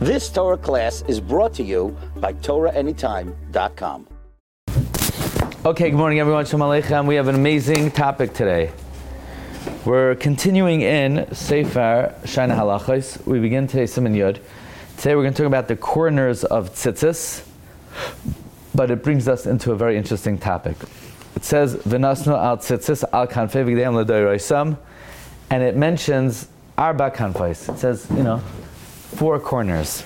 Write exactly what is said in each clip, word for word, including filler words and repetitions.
This Torah class is brought to you by Torah Anytime dot com. Okay, good morning everyone. Shalom Aleichem. We have an amazing topic today. We're continuing in Sefer Shaina Halachos. We begin today Siman Yud. Today we're going to talk about the corners of tzitzis, but it brings us into a very interesting topic. It says, V'nasnu al tzitzis al kanfei v'gdeim l'doiraisam, and it mentions arba kanfeis. It says, you know, four corners.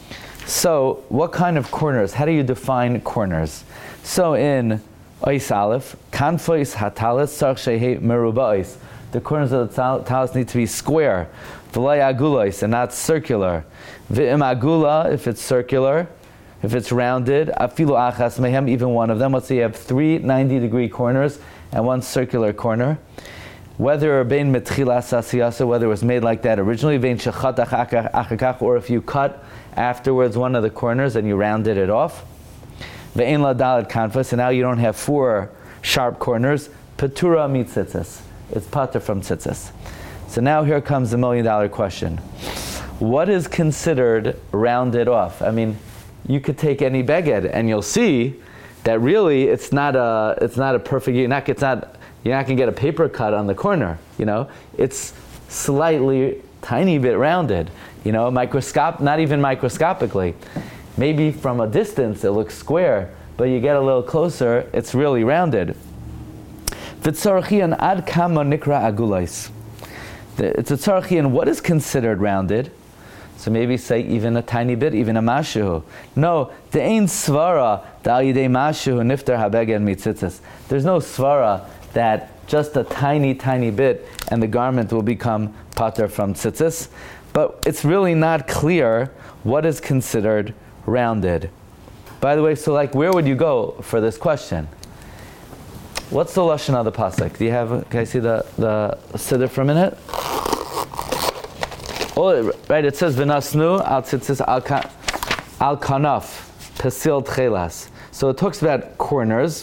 So, what kind of corners? How do you define corners? So, in Ois Aleph, kanfeis hatalis tzarich shehi meruba'is. The corners of the talis need to be square. V'lay agulois, and not circular. V'im agula, if it's circular, if it's rounded, afilu achas mehem, even one of them. Let's say you have three ninety degree corners and one circular corner. Whether bein metchilas asiyasa, whether it was made like that originally, vein shechatach achakach, or if you cut afterwards one of the corners and you rounded it off. Ve'ein la daled kanfas, and now you don't have four sharp corners. Petura mitzitzis. It's pater from tzitzis. So now here comes the million dollar question. What is considered rounded off? I mean, you could take any beged and you'll see that really it's not a it's not a perfect. You're not it's not you're not gonna get a paper cut on the corner. You know, it's slightly tiny bit rounded. You know, microscope not even microscopically. Maybe from a distance it looks square, but you get a little closer, it's really rounded. V'tzarachian ad kama nikra agulais. It's a tzarachian. What is considered rounded? So maybe say even a tiny bit, even a mashu. No, the ain svara dal yidei mashu niftar habegen mitzitzis. There's no svara that just a tiny, tiny bit and the garment will become pater from tzitzis. But it's really not clear what is considered rounded. By the way, so like where would you go for this question? What's the lashon of the pasuk? Do you have? Can I see the the siddur for a minute? Oh, right. It says v'nasnu al tzitzis al kanaf pesil tchelas. So it talks about corners.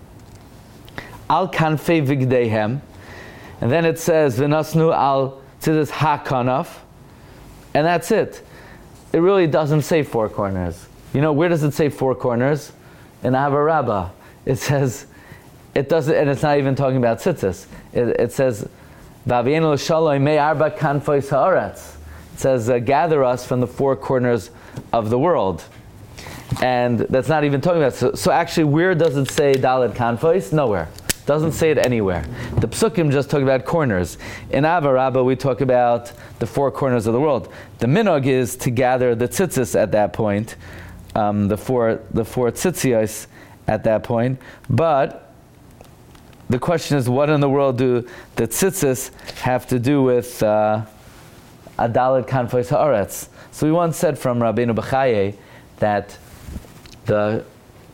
Al kanfei vigdeihem, and then it says v'nasnu al tzitzis ha kanaf, and that's it. It really doesn't say four corners. You know, where does it say four corners? In Ahava Rabbah, it says. It doesn't, and it's not even talking about tzitzis. It, it says, "V'avienu l'shalom mei arba kanfos haaretz." It says, uh, "Gather us from the four corners of the world," and that's not even talking about. So, so actually, where does it say daled kanfos? Nowhere. Doesn't say it anywhere. The psukim just talk about corners. In Ahava Rabbah, we talk about the four corners of the world. The minog is to gather the tzitzis at that point, um, the four the four tzitzios at that point, but. The question is, what in the world do the tzitzis have to do with uh, adalet kanfos haaretz? So we once said from Rabbeinu Bechaye that the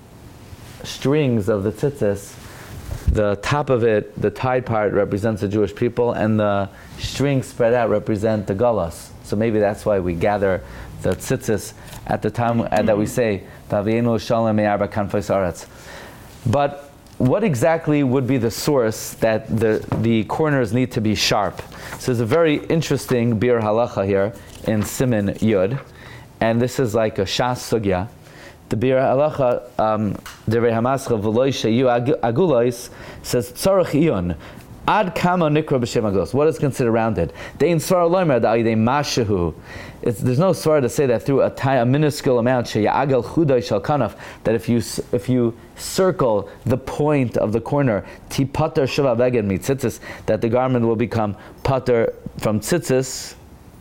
strings of the tzitzis, the top of it, the tied part represents the Jewish people, and the strings spread out represent the galus. So maybe that's why we gather the tzitzis at the time uh, that we say V'avienu shalom me'arba kanfos haaretz. But what exactly would be the source that the, the corners need to be sharp? So there's a very interesting bir halacha here in Siman Yud, and this is like a shas sugya. The bir halacha, Devrei Hamascha v'lo sheyu agulos, says tzarich iyun ad kama nikra b'shem agulos. What is considered rounded? Dein svara loimer da'idei mashehu. There's no svara to say that through a, a minuscule amount sheyagel chudai shel kanaf, that if you if you circle the point of the corner ti pater sheva vegen mitzitzis, that the garment will become pater from tzitzis.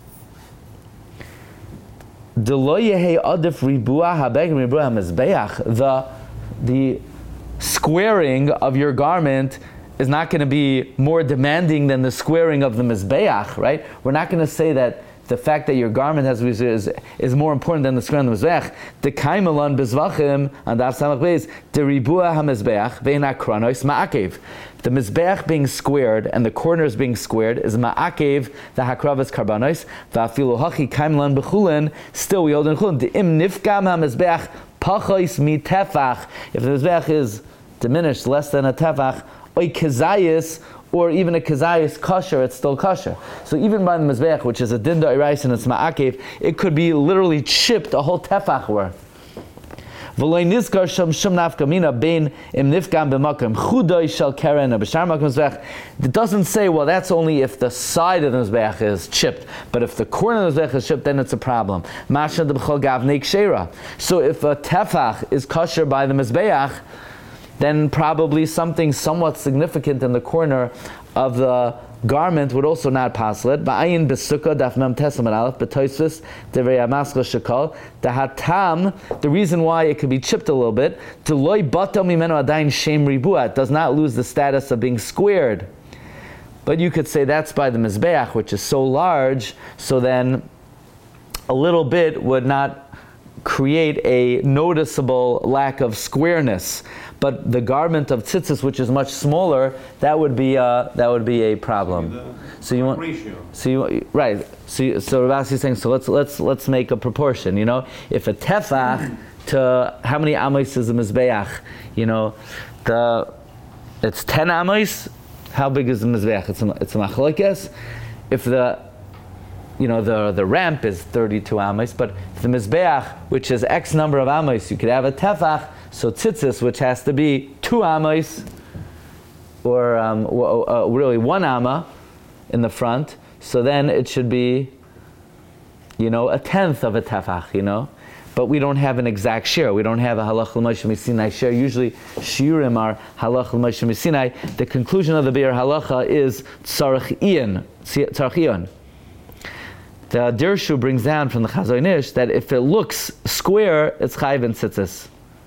The the squaring of your garment is not going to be more demanding than the squaring of the mizbeach, right? We're not going to say that the fact that your garment has is, is more important than the square on the mizbeach. The kaimelon bezvachim and daf samach beis the ribua hamizbeach vein akronos ma'akev. The mizbeach being squared and the corners being squared is ma'akev the hakravas karbanos va'afilu hachi kaimelon bechulin. Still we hold in chulin the im nifkam hamizbeach pachos mitefach. If the mizbeach is diminished less than a tefach, oy kezayis or even a kazayis kosher, it's still kosher. So even by the mizbeach, which is a dinda irais and it's ma'akev, it could be literally chipped a whole tefach worth. It doesn't say, well, that's only if the side of the mizbeach is chipped, but if the corner of the mizbeach is chipped, then it's a problem. So if a tefach is kosher by the mizbeach, then probably something somewhat significant in the corner of the garment would also not passel it. Ba'ayin b'sukkah daf mem tesam and aleph b'toisvis devrei hamaskal shekol. The hatam, the reason why it could be chipped a little bit, to loy batam mimeno adayin shem ribua, it does not lose the status of being squared. But you could say that's by the mizbeach, which is so large, so then a little bit would not create a noticeable lack of squareness. But the garment of tzitzis, which is much smaller, that would be a, that would be a problem. So you want, ratio. so you right. So you, so Ravasi is saying, so let's let's let's make a proportion. You know, if a tefach to how many amos is a mizbeach? You know, the it's ten amos. How big is the mizbeach? It's a, it's a machlokes. If the you know the the ramp is thirty-two amos, but if the mizbeach, which is X number of amos, you could have a tefach. So tzitzis, which has to be two amos, or um, w- uh, really one amma in the front, so then it should be, you know, a tenth of a tefach, you know. But we don't have an exact share. We don't have a halach l'moshe misinai share. Usually, shiurim are halach l'moshe misinai. The conclusion of the be'er halacha is tzarech iyon, tzarech iyon. The Dirshu brings down from the Chazon Ish that if it looks square, it's chayiv in tzitzis.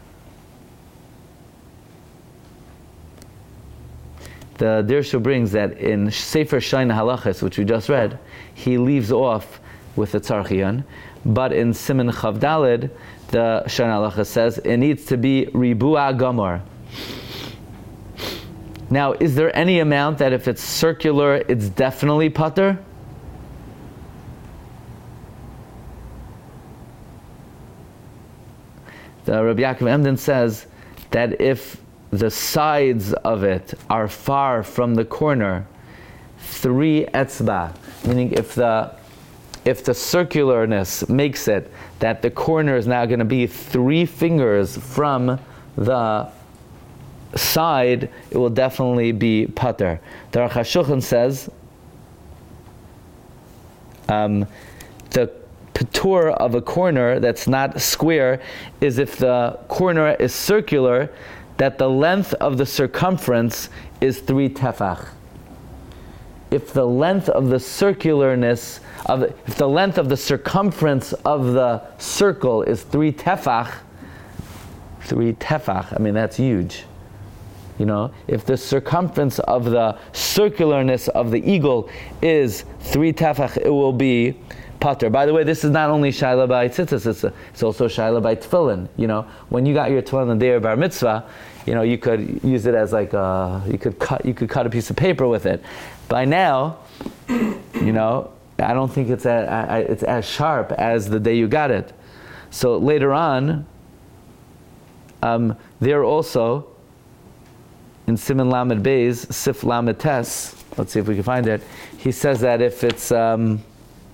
The Dirshu brings that in Sefer Shaina Halachas, which we just read, he leaves off with the tzarchion, but in Siman Chav Daled, the Shaina Halachas says it needs to be ribua gamor. Now, is there any amount that if it's circular, it's definitely pater? The Rabbi Yaakov Emden says that if the sides of it are far from the corner, three etzba, meaning if the if the circularness makes it that the corner is now going to be three fingers from the side, it will definitely be pater. The Aruch HaShulchan says um, the patur of a corner that's not square is if the corner is circular, that the length of the circumference is three tefach. If the length of the circularness of the, if the length of the circumference of the circle is three tefach, three tefach, I mean that's huge. You know, if the circumference of the circularness of the eagle is three tefach, it will be pater. By the way, this is not only shaila by tzitzis, it's, a, it's also shaila by tefillin. You know, when you got your tefillin the day of bar mitzvah, you know, you could use it as like a, you could cut, you could cut a piece of paper with it. By now, you know, I don't think it's a, it's as sharp as the day you got it. So later on, um, there also in Siman Lamed Beis, Sif Lamed Tes, let's see if we can find it. He says that if it's um,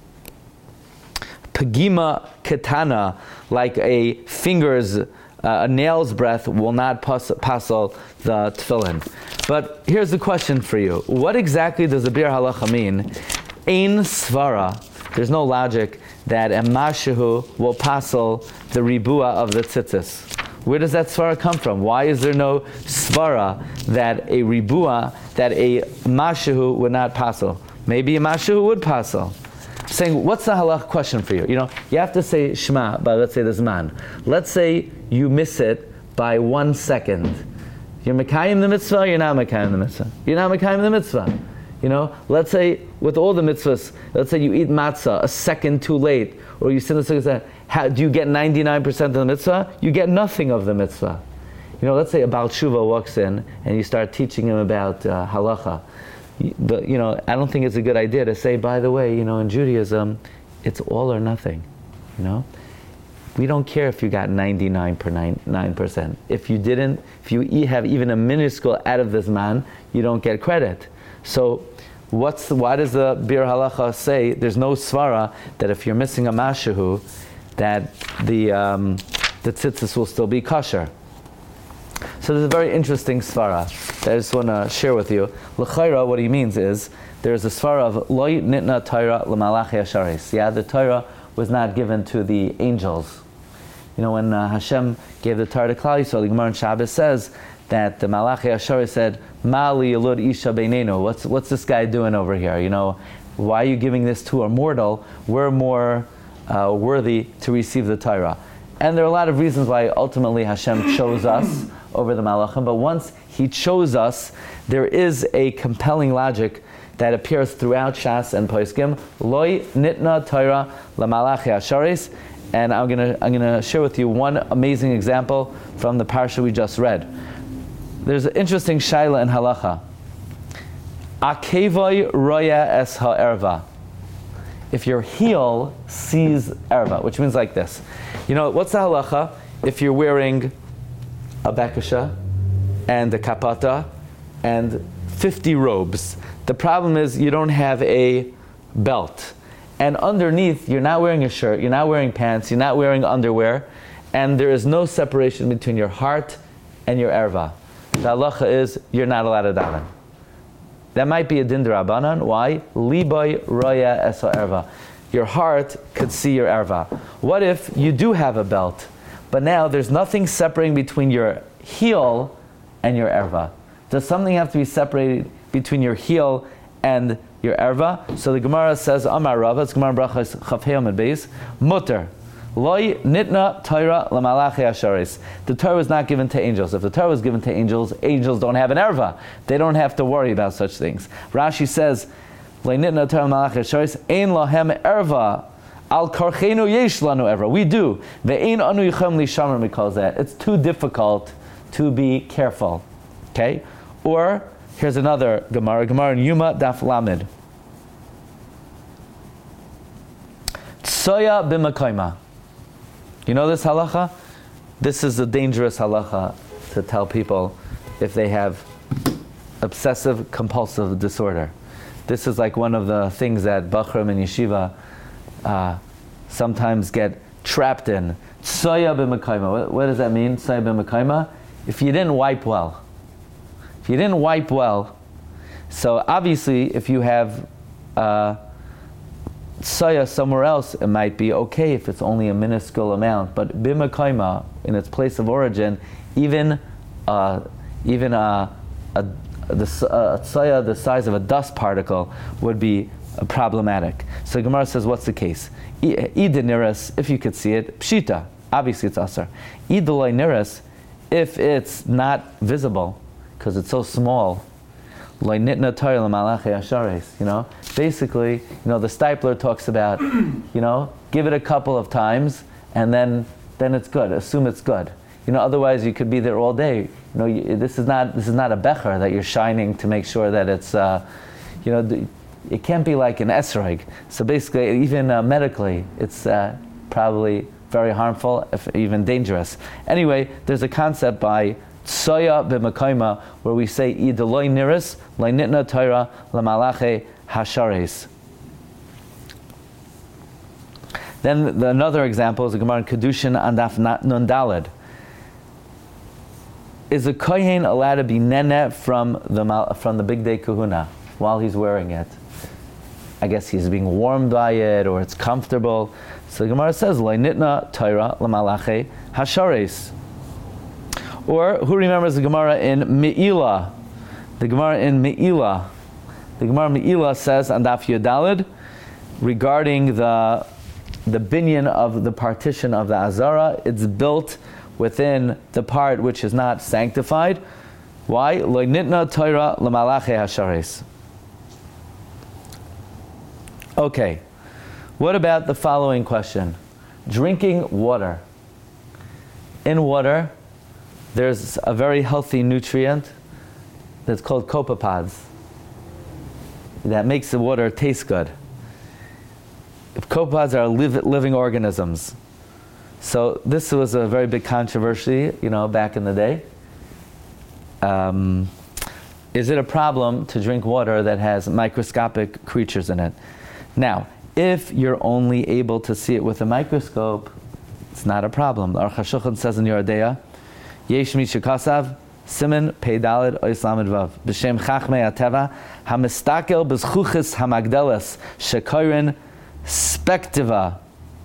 Pagima Ketana, like a finger's, uh, a nail's breadth, will not pas- passel the tefillin. But here's the question for you. What exactly does the Bir Halacha mean? Ein svara. There's no logic that a mashahu will passel the ribua of the tzitzis. Where does that svara come from? Why is there no svara that a ribua, that a mashahu would not passel? Maybe a mashahu would passel. Saying, what's the halach question for you? You know, you have to say Shema by, let's say, the Zman. Let's say you miss it by one second. You're Mekayim the mitzvah, you're not Mekayim the mitzvah. You're not Mekayim the mitzvah. You know, let's say, with all the mitzvahs, let's say you eat matzah a second too late, or you sin the second, how, do you get ninety-nine percent of the mitzvah? You get nothing of the mitzvah. You know, let's say a Baal Tshuva walks in, and you start teaching him about uh, halacha. But, you know, I don't think it's a good idea to say, by the way, you know, in Judaism, it's all or nothing, you know? We don't care if you got ninety-nine percent. If you didn't, if you have even a minuscule out of this man, you don't get credit. So, what's the, why does the Bir Halacha say there's no svara that if you're missing a mashahu, that the um, the tzitzis will still be kosher? So there's a very interesting svara that I just want to share with you. L'chayra, what he means is there's a svara of loy nitna Torah l'malachi hasharis. Yeah, the Torah was not given to the angels. You know, when uh, Hashem gave the Torah to Klal Yisrael, the Gemara in Shabbos says that the Malachi Asharis said, "Mali yalud isha beinenu." What's what's this guy doing over here? You know, why are you giving this to a mortal? We're more uh, worthy to receive the Torah. And there are a lot of reasons why ultimately Hashem chose us over the Malachim. But once He chose us, there is a compelling logic that appears throughout Shas and Poskim. Loi nitna Torah l'Malachi Asharis. And I'm gonna I'm gonna share with you one amazing example from the parsha we just read. There's an interesting shaila in halacha. Akevoi roya es ha'erva. If your heel sees erva, which means like this. You know, what's the halacha? If you're wearing a bekasha and a kapata and fifty robes, the problem is you don't have a belt. And underneath, you're not wearing a shirt, you're not wearing pants, you're not wearing underwear, and there is no separation between your heart and your erva. The halacha is, you're not allowed to daven. That might be a din d'Rabbanan. Why? Liboy roya eso erva. Your heart could see your erva. What if you do have a belt, but now there's nothing separating between your heel and your erva? Does something have to be separated between your heel and your erva? So the Gemara says, Amar Rava, it's Gemara Brachas Chafheim Beis, Mutter, Loi nitna Torah l'malachi asharis. The Torah was not given to angels. If the Torah was given to angels, angels don't have an erva. They don't have to worry about such things. Rashi says, Loi nitna Torah l'malachi asharis, ein lahem erva, al karchenu yesh lanu erva. We do. Ve'ein anu yichem lishamar mikol zeh. It's too difficult to be careful. Okay? Or, here's another Gemara, Gemara in Yuma Daf Lamed. Tsoya b'makayma. You know this halacha? This is a dangerous halacha to tell people if they have obsessive compulsive disorder. This is like one of the things that Bachram and Yeshiva uh, sometimes get trapped in. Tsoya b'makayma. What, what does that mean? Tsoya b'makayma? If you didn't wipe well. If you didn't wipe well, so obviously if you have uh, tsaya somewhere else, it might be okay if it's only a minuscule amount. But bimakaima, in its place of origin, even uh, even a, a, the a tsaya the size of a dust particle would be uh, problematic. So Gemara says, what's the case? Idiniris, if you could see it, pshita, obviously it's asar. Idolai niris, if it's not visible, because it's so small, you know, basically, you know, the Stipler talks about, you know, give it a couple of times and then then it's good. Assume it's good. You know, otherwise you could be there all day. You know, you, this is not this is not a becher that you're shining to make sure that it's, uh, you know, it can't be like an esrog. So basically, even uh, medically, it's uh, probably very harmful, if even dangerous. Anyway, there's a concept by Tsoya b'makayma, where we say idoloi niris leinitna Torah l'malachi hashares. Then the, another example is the Gemara in Kedushin and Daf Nun Daled. Is a kohen allowed to be nene from the from the big day kahuna while he's wearing it? I guess he's being warmed by it, or it's comfortable. So the Gemara says leinitna Torah l'malachi hashares. Or, who remembers the Gemara in Me'ilah? The Gemara in Me'ilah. The Gemara Me'ilah says, on Daf Yodalid, regarding the the binyan of the partition of the Azara, it's built within the part which is not sanctified. Why? Lo nitna Torah l'malachi hashares. Okay. What about the following question? Drinking water. In water, there's a very healthy nutrient that's called copepods that makes the water taste good. If copepods are live, living organisms. So this was a very big controversy, you know, back in the day. Um, is it a problem to drink water that has microscopic creatures in it? Now, if you're only able to see it with a microscope, it's not a problem. Aruch HaShulchan says in Yoredeya, Yesh mi shekasav, Siman Pei Daled Ois Lamed Vav, B'Shem Chachmei HaTeva, HaMistakel B'Zchuchis HaMagdeles, Shekorin Spektiva.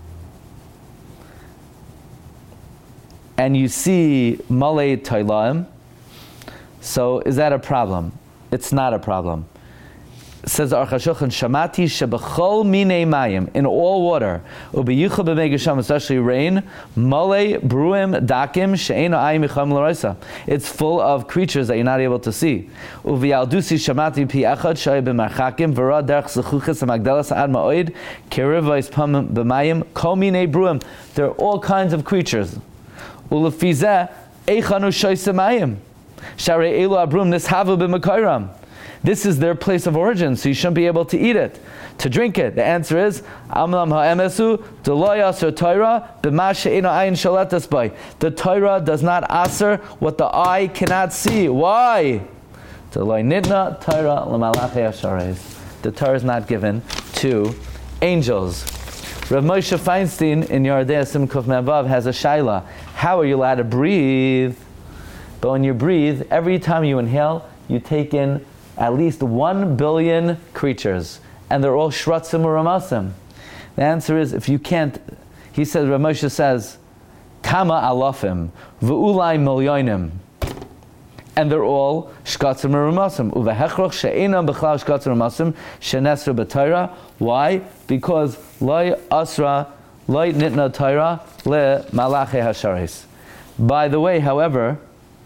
And you see Malei Toilaim, so is that a problem? It's not a problem. It says Aruch HaShulchan, Shamati shebechol minei mayim, in all water, u'biyuchel b'mei gesham, especially rain, malei bruim dakim she'eino ayim yicham l'roisa. It's full of creatures that you're not able to see. U'v'yaldusi shamati pi echad shoy b'marchakim v'ra derech zechuches ha'magdelas ad ma'oid keriv v'yispam b'mayim kol minei bruim. There are all kinds of creatures. U'lefizeh eichanu shoyse mayim sharei elu abrum nishavu b'makayram. This is their place of origin, so you shouldn't be able to eat it, to drink it. The answer is, Amlam ha'emesu, de'lo yaser Torah, b'ma she'eino ayin sholetas by. The Torah does not aser what the eye cannot see. Why? De'lo nitna Torah l'malachei hashareis. The Torah is not given to angels. Rav Moshe Feinstein in Yoredeya Sim Kuf Mevav has a shaila. How are you allowed to breathe? But when you breathe, every time you inhale, you take in at least one billion creatures, and they're all shratzim or ramasim. The answer is, if you can't, he says, Rav Moshe says, kama alafim, v'ulai milyonim, and they're all shkatzim or ramasim. Uvehechrach she'enam b'chlal shkatzim or ramasim, shenesra b'Torah. Why? Because loy asra, loy nitna Torah, le malachei hasharis. By the way, however,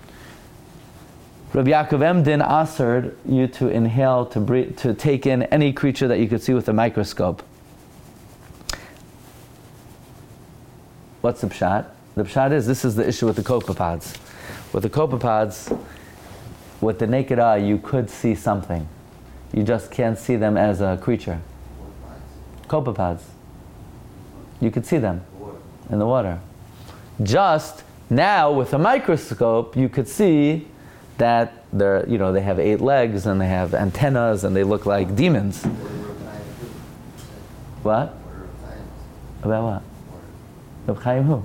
Rabbi Yaakov Emden asered you to inhale, to breathe, to take in any creature that you could see with a microscope. What's the pshat? The pshat is, this is the issue with the copepods. With the copepods, with the naked eye, you could see something. You just can't see them as a creature. Copepods. You could see them in the water. Just now, with a microscope, you could see that they're, you know, they have eight legs and they have antennas and they look like demons. What? About what? Reb Chaim who?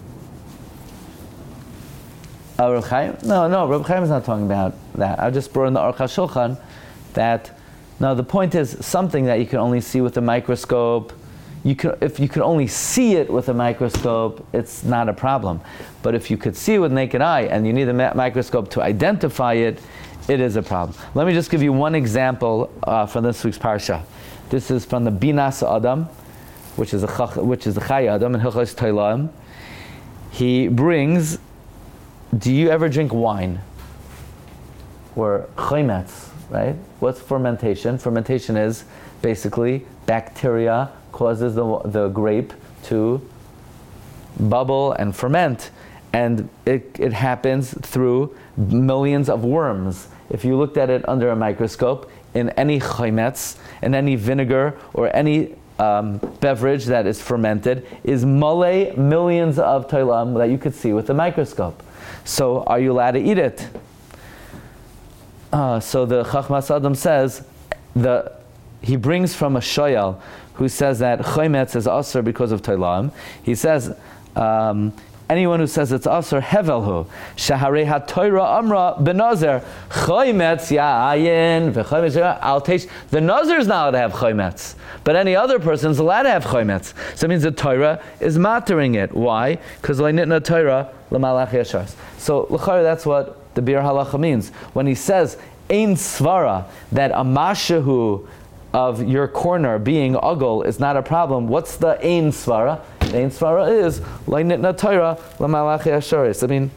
Oh, Reb Chaim? No, no, Reb Chaim is not talking about that. I just brought in the Aruch HaShulchan that, no, the point is something that you can only see with a microscope. You can, if you could only see it with a microscope, it's not a problem. But if you could see it with naked eye and you need a ma- microscope to identify it, it is a problem. Let me just give you one example uh, from this week's parsha. This is from the Binas Adam, which is a chach, which is the Chai Adam in Hilchos Teilaim. He brings. Do you ever drink wine or chometz? Right? What's fermentation? Fermentation is basically bacteria causes the, the grape to bubble and ferment, and it, it happens through millions of worms. If you looked at it under a microscope, in any chometz, in any vinegar, or any um, beverage that is fermented, is malei millions of toilam that you could see with a microscope. So are you allowed to eat it? Uh, so the Chachmas Adam says, the he brings from a shoyal who says that chometz is asur because of toilam. He says, um, anyone who says it's asur, hevelhu, shaharei ha-Torah amra b'nazer, chometz ya'ayin, v'chometz al teish. The nazir is not allowed to have chometz, but any other person is allowed to have chometz. So it means the Torah is matering it. Why? Because le'nitna Torah l'malach yashars. So l'chari, that's what the Bir Halacha means. When he says, ein svara, that a mashahu of your corner being ugol is not a problem, what's the ein svara? The ein svara is le'nitna Torah l'malach yasharis. I mean,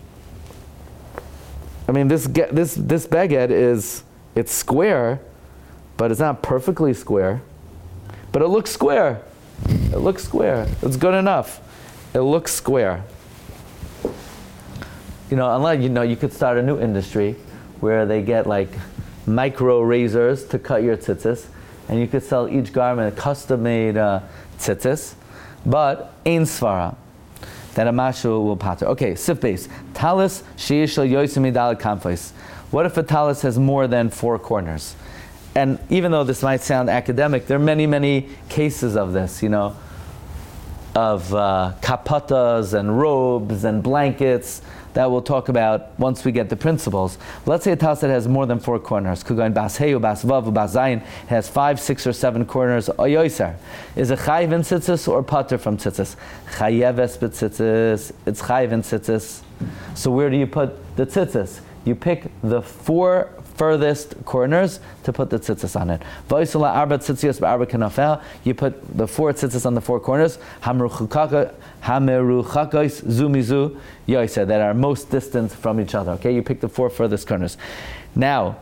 I mean this this this baguette is, it's square, but it's not perfectly square, but it looks square. It looks square. It's good enough. It looks square. You know, unless, you know, you could start a new industry where they get like micro razors to cut your tzitzis, and you could sell each garment a custom-made uh, tzitzis, but ein svara, that a mashu will pater. Okay, sif base. Talis sheyish shel yosim midal kanfos. What if a talis has more than four corners? And even though this might sound academic, there are many, many cases of this, you know, of uh, kapatas and robes and blankets that we'll talk about once we get the principles. Let's say a talis that has more than four corners. Could go in bas hey, bas vav, bas zayin, has five, six, or seven corners. Oyoiser. Is it chayiv in tzitzis or pater from tzitzis? Chayeves b'tzitzis. It's chayiv in tzitzis. So where do you put the tzitzis? You pick the four furthest corners to put the tzitzis on it. You put the four tzitzis on the four corners. That are most distant from each other. Okay, you pick the four furthest corners. Now,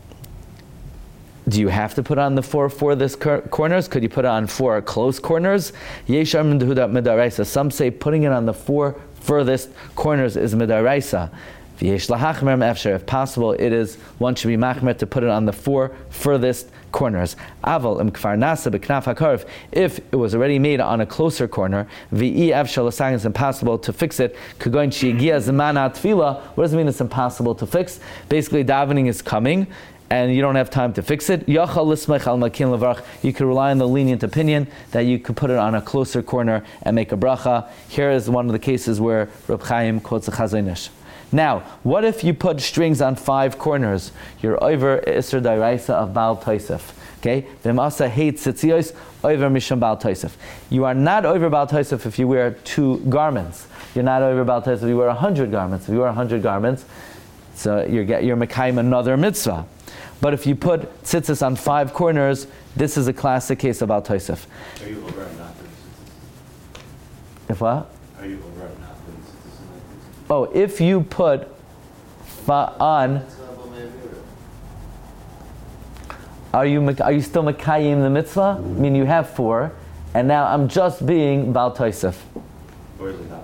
do you have to put on the four furthest cor- corners? Could you put it on four close corners? Some say putting it on the four furthest corners is midaraisa. If possible, it is one should be machmer to put it on the four furthest corners. If it was already made on a closer corner, it's impossible to fix it. What does it mean it's impossible to fix? Basically, davening is coming, and you don't have time to fix it. You could rely on the lenient opinion that you could put it on a closer corner and make a bracha. Here is one of the cases where Reb Chaim quotes a Chazon Ish. Now, what if you put strings on five corners? You're over Isser Dairaisa of Baal Tosef. Okay? V'masa hate tzitzios over Misham Baal Tosef. You are not over Baal Tosef if you wear two garments. You're not over Baal Tosef if you wear a hundred garments. If you wear a hundred garments, so you're, you're Mekayim another mitzvah. But if you put tzitzis on five corners, this is a classic case of Baal Tosef. Are you over or not? If what? Are you over or not? Oh, if you put fa- on, are you are you still Mekayim the mitzvah? I mean, you have four, and now I'm just being Baal Tosef. Or is it not?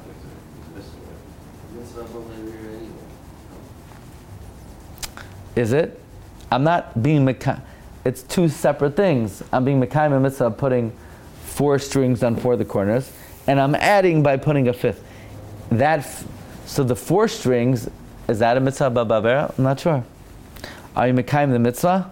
Is it? I'm not being Mekayim. It's two separate things. I'm being Mekayim the mitzvah, putting four strings on four of the corners, and I'm adding by putting a fifth. That. F- So the four strings, is that a mitzvah b'bavera? I'm not sure. Are you mekayim the mitzvah?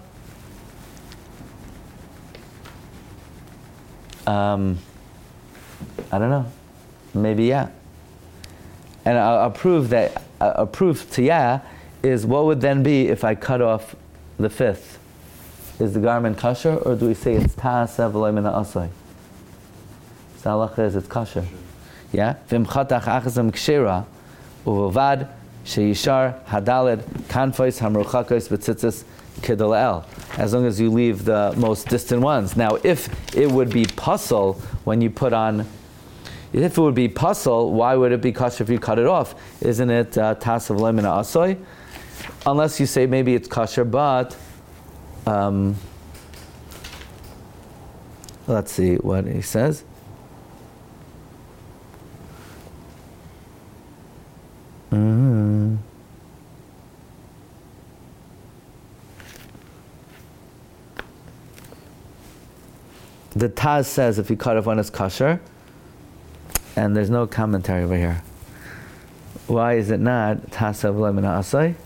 Um, I don't know. Maybe yeah. And a, a proof that a, a proof to yeah is what would then be if I cut off the fifth? Is the garment kosher, or do we say it's ta'aseh v'lo min ha'asay? The halacha is it's kosher. Yeah. V'imchatach achazim kshera. Uvovad sheyishar hadaled kanfois hamruchakos b'tzitzis kedolel. As long as you leave the most distant ones. Now, if it would be puzzle when you put on, if it would be puzzle, why would it be kosher if you cut it off? Isn't it tasav lemina asoy? Unless you say maybe it's kosher, but um, let's see what he says. Mm-hmm. The Taz says if you cut off one, it's kosher, and there's no commentary over here. Why is it not Tasav Lemina Asay?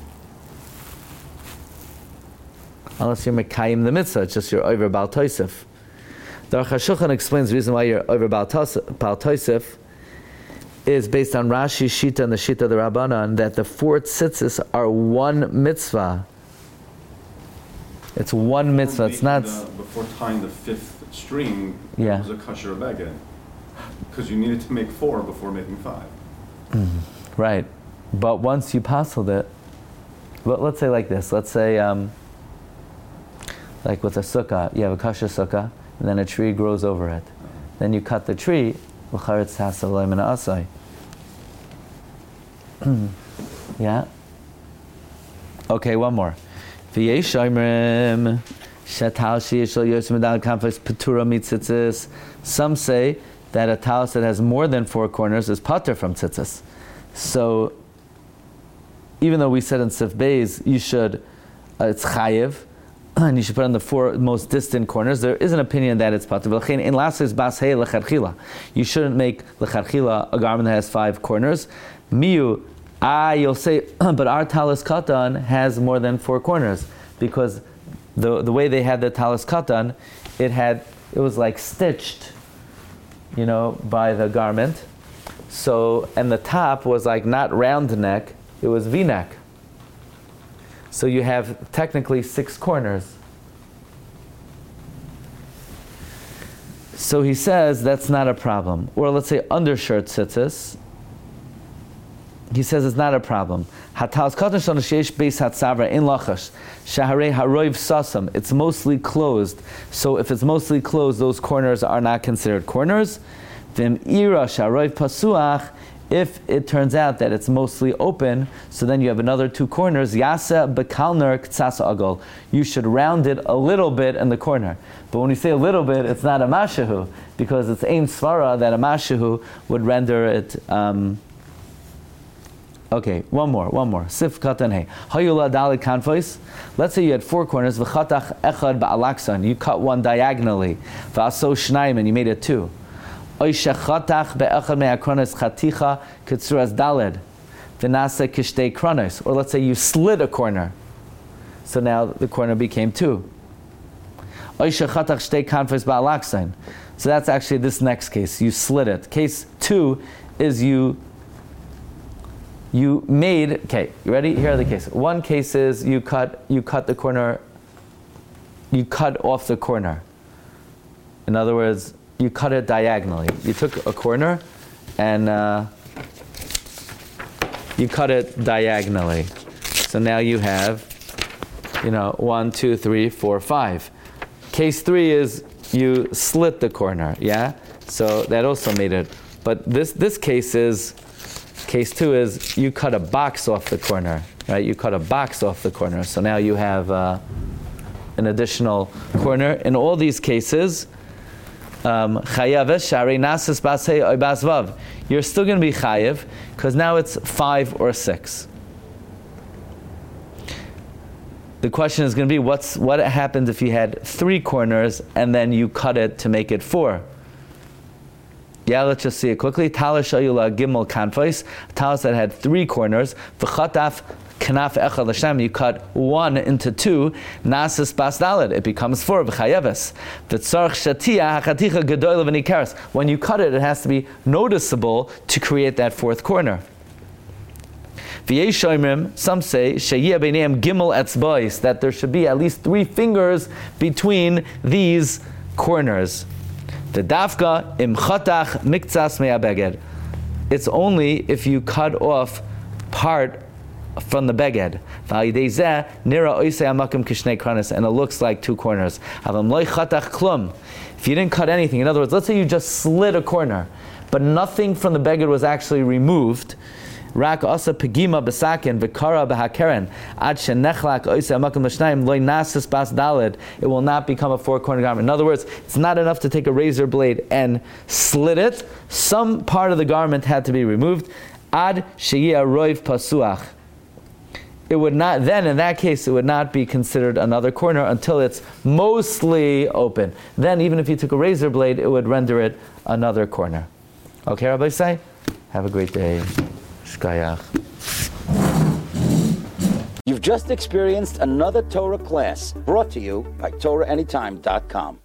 Unless you're Mekayim the mitzvah, it's just you're over Baal Tosef. The Aruch HaShulchan explains the reason why you're over Baal Tosef is based on Rashi's Shita and the Shita of the Rabbanan that the four tzitzis are one mitzvah. It's one mitzvah. It's not. The, before tying the fifth string, yeah. It was a kasher beged, because you needed to make four before making five. Mm-hmm. Right, but once you passed it, but let's say like this. Let's say, um, like with a sukkah, you have a kasher sukkah, and then a tree grows over it. Uh-huh. Then you cut the tree. Yeah. Okay, one more. Some say that a talis that has more than four corners is pater from tzitzis. So, even though we said in Sif Beis, you should, uh, it's chayiv, and you should put on the four most distant corners, there is an opinion that it's pater. You shouldn't make lecharchila a garment that has five corners. Miu Ah, you'll say, but our talis katan has more than four corners because the the way they had the talis katan, it had it was like stitched, you know, by the garment. So and the top was like not round neck, it was V-neck. So you have technically six corners. So he says that's not a problem. Or let's say undershirt tzitzis. He says it's not a problem. It's mostly closed. So if it's mostly closed, those corners are not considered corners. If it turns out that it's mostly open, so then you have another two corners. Yasa bekalner ktsas agol. You should round it a little bit in the corner. But when you say a little bit, it's not a mashahu, because it's ein svara that a mashahu would render it. Um, okay, one more, one more. Sif katan hey. Hayula dalit kanfois. Let's say you had four corners. V'chatach echad ba'alaksan. You cut one diagonally. V'aso shnayim, and you made it two. Or let's say you slid a corner. So now the corner became two. So that's actually this next case. You slid it. Case two is you you made, okay, you ready? Here are the cases. One case is you cut you cut the corner, you cut off the corner. In other words, you cut it diagonally. You took a corner and uh, you cut it diagonally. So now you have, you know, one, two, three, four, five. Case three is you slit the corner, yeah? So that also made it. But this this case is, case two is you cut a box off the corner, right? You cut a box off the corner. So now you have uh, an additional corner. In all these cases, Um, you're still going to be chayev because now it's five or six. The question is going to be what's what happens if you had three corners and then you cut it to make it four. Yeah, let's just see it quickly. Talis shayula gimel kanfos. Talis that had three corners. V'chataf kanaf echad l'shem. You cut one into two. Nasis bas daled. It becomes four. V'chayeves. V'tzarch shatia hachaticha gedoyle v'nikaris. When you cut it, it has to be noticeable to create that fourth corner. V'yeshoimrim. Some say sheyeh beineim gimel etzbois, that there should be at least three fingers between these corners. The dafka im chatach miktsas me'abeged. It's only if you cut off part from the beged. And it looks like two corners. If you didn't cut anything, in other words, let's say you just slid a corner, but nothing from the beged was actually removed. Rak asa pegima besakin v'kara b'hakeren ad shenechlak oisei amakim l'shnayim loy nasis bas daled. It will not become a four-corner garment. In other words, it's not enough to take a razor blade and slit it. Some part of the garment had to be removed. Ad sheyeh roiv pasuach. It would not, then in that case, it would not be considered another corner until it's mostly open. Then even if you took a razor blade, it would render it another corner. Okay, Rabbi Say? Have a great day. Shkayach. You've just experienced another Torah class brought to you by Torah Anytime dot com.